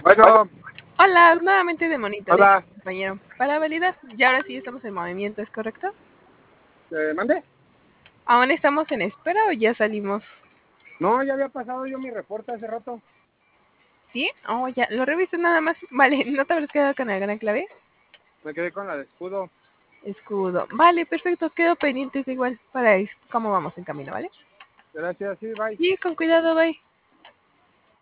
Bueno, Hola, nuevamente de monitoreo, hola, compañero. Para validar, ya ahora sí estamos en movimiento, ¿es correcto? ¿mande? ¿Aún estamos en espera o ya salimos? No, ya había pasado yo mi reporte hace rato. ¿Sí? Oh, ya, lo reviso nada más. Vale, ¿no te habrás quedado con la gran clave? Me quedé con la de escudo. Escudo. Vale, perfecto, quedo pendientes igual para cómo vamos en camino, ¿vale? Gracias, sí, bye. Sí, con cuidado, bye.